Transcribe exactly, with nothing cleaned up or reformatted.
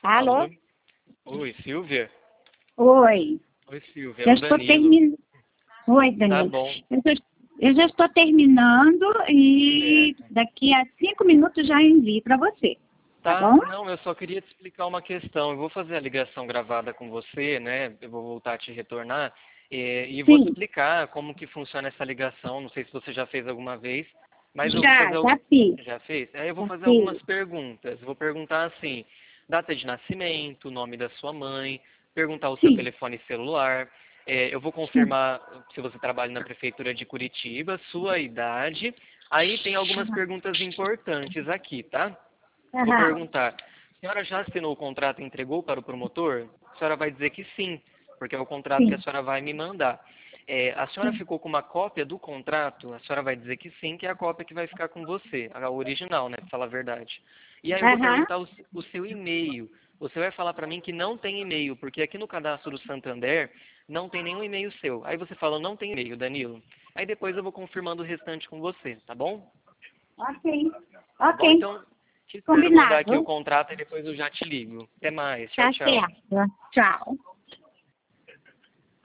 Alô? Alô? Oi, Silvia? Oi. Oi, Silvia. Já É o estou Danilo. terminando. Oi, Tá Danilo. bom. Eu já, eu já estou terminando e Certo. daqui a cinco minutos já envio para você. Tá Tá, bom? não, eu só queria te explicar uma questão. Eu vou fazer a ligação gravada com você, né? Eu vou voltar a te retornar e, e vou te Sim. explicar como que funciona essa ligação. Não sei se você já fez alguma vez, mas eu vou Já, fazer... al- já fiz. Já fez? Aí eu vou Já fazer algumas fiz. perguntas. Vou perguntar assim, data de nascimento, nome da sua mãe, perguntar o seu Sim. telefone celular. É, eu vou Sim. confirmar se você trabalha na prefeitura de Curitiba, sua idade. Aí tem algumas perguntas importantes aqui, tá? Vou Aham. perguntar, a senhora já assinou o contrato e entregou para o promotor? A senhora vai dizer que sim, porque é o contrato que a Sim. senhora vai me mandar. É, a senhora Sim. ficou com uma cópia do contrato? A senhora vai dizer que sim, que é a cópia que vai ficar com você, a original, né, para falar a verdade. E aí eu vou Aham. perguntar o, o seu e-mail. Você vai falar para mim que não tem e-mail, porque aqui no cadastro do Santander não tem nenhum e-mail seu. Aí você fala, não tem e-mail, Danilo. Aí depois eu vou confirmando o restante com você, tá bom? Ok. Tá bom? Ok. Então, te espero mandar aqui o Combinado. contrato e depois eu já te ligo. Até mais. Tchau, Tá tchau. certo. Tchau.